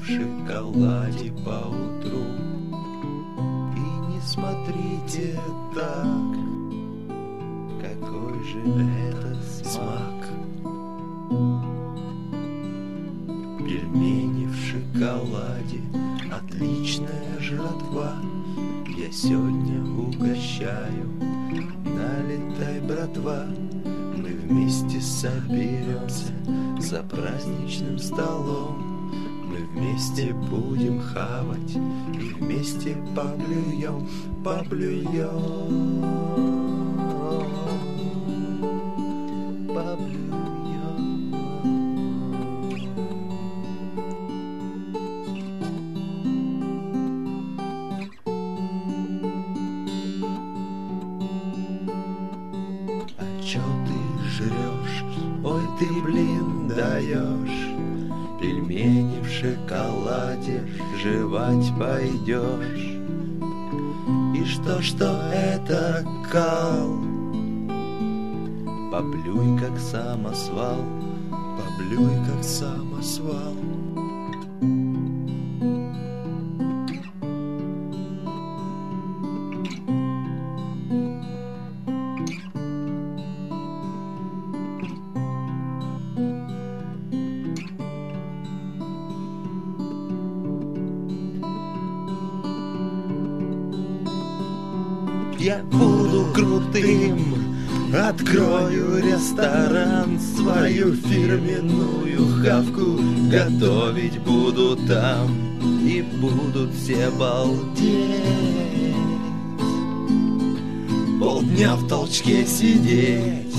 в шоколаде поутру. И не смотрите так, какой же это смак. Пельмени в шоколаде, отличная жратва. Я сегодня угощаю, налетай, братва. Мы вместе соберемся за праздничным столом. Мы вместе будем хавать и вместе поблюем, поблюем, поблюем. Чё ты жрёшь? Ой, ты, блин, даёшь. Пельмени в шоколаде жевать пойдёшь. И что это, кал? Поблюй, как самосвал, поблюй, как самосвал. Я буду крутым, открою ресторан, свою фирменную хавку готовить буду там, и будут все балдеть. Полдня в толчке сидеть.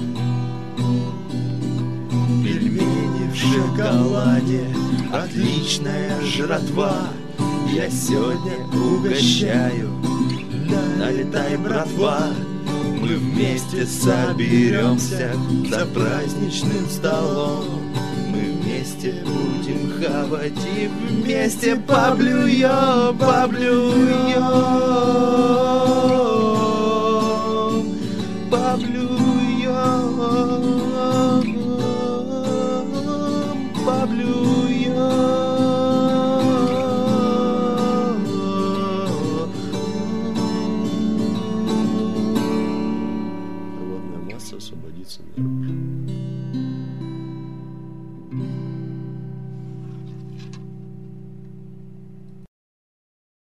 Пельмени в шоколаде, отличная жратва. Я сегодня угощаю, налетай, братва. Мы вместе соберемся за праздничным столом. Мы вместе будем хавать и вместе поблюем, поблюем, поблюем, поблюем. Освободиться наружу.